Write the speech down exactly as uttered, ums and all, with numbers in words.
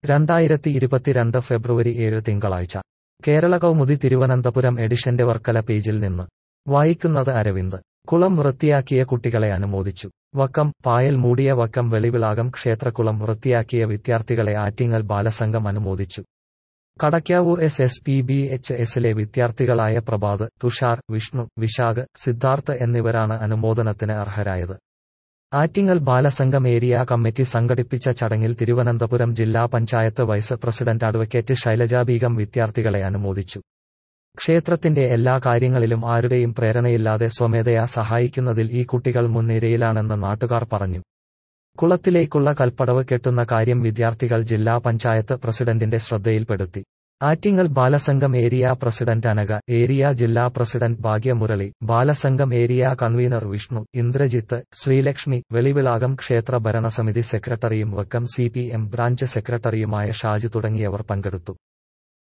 രണ്ടായിരത്തി ഇരുപത്തിരണ്ട് ഫെബ്രുവരി ഏഴ് തിങ്കളാഴ്ച കേരള കൗമുദി തിരുവനന്തപുരം എഡിഷന്റെ വർക്കല പേജിൽ നിന്ന് വായിക്കുന്നത് അരവിന്ദ്. കുളം വൃത്തിയാക്കിയ കുട്ടികളെ അനുമോദിച്ചു. വക്കം പായൽ മൂടിയ വക്കം വെളിവിളാകം ക്ഷേത്രക്കുളം വൃത്തിയാക്കിയ വിദ്യാർത്ഥികളെ ആറ്റിങ്ങൽ ബാലസംഘം അനുമോദിച്ചു. Kadakkavoor S S P B H എസിലെ വിദ്യാർത്ഥികളായ പ്രഭാത്, തുഷാർ, വിഷ്ണു, വിശാഖ്, സിദ്ധാർത്ഥ് എന്നിവരാണ് അനുമോദനത്തിന് അർഹരായത്. ആറ്റിങ്ങൽ ബാലസംഘം ഏരിയ കമ്മിറ്റി സംഘടിപ്പിച്ച ചടങ്ങിൽ തിരുവനന്തപുരം ജില്ലാ panchayat vice president advocate Shailaja Beegum വിദ്യാർത്ഥികളെ അനുമോദിച്ചു. ക്ഷേത്രത്തിന്റെ എല്ലാ കാര്യങ്ങളിലും ആരുടെയും പ്രേരണയില്ലാതെ സ്വമേധയാ സഹായിക്കുന്നതിൽ ഈ കുട്ടികൾ മുൻനിരയിലാണെന്ന് നാട്ടുകാർ പറഞ്ഞു. കുളത്തിലേക്കുള്ള കൽപ്പടവ് കെട്ടുന്ന കാര്യം വിദ്യാർത്ഥികൾ ജില്ലാ പഞ്ചായത്ത് പ്രസിഡന്റിന്റെ ശ്രദ്ധയിൽപ്പെടുത്തി. Attingal Balasangham area president Anagha, area ജില്ലാ president Bhagyamurali, Balasangham area convener Vishnu, Indrajith, Sreelakshmi, Velivilakam ക്ഷേത്ര ഭരണസമിതി സെക്രട്ടറിയും Vakkam C P M branch സെക്രട്ടറിയുമായ ഷാജു തുടങ്ങിയവർ പങ്കെടുത്തു.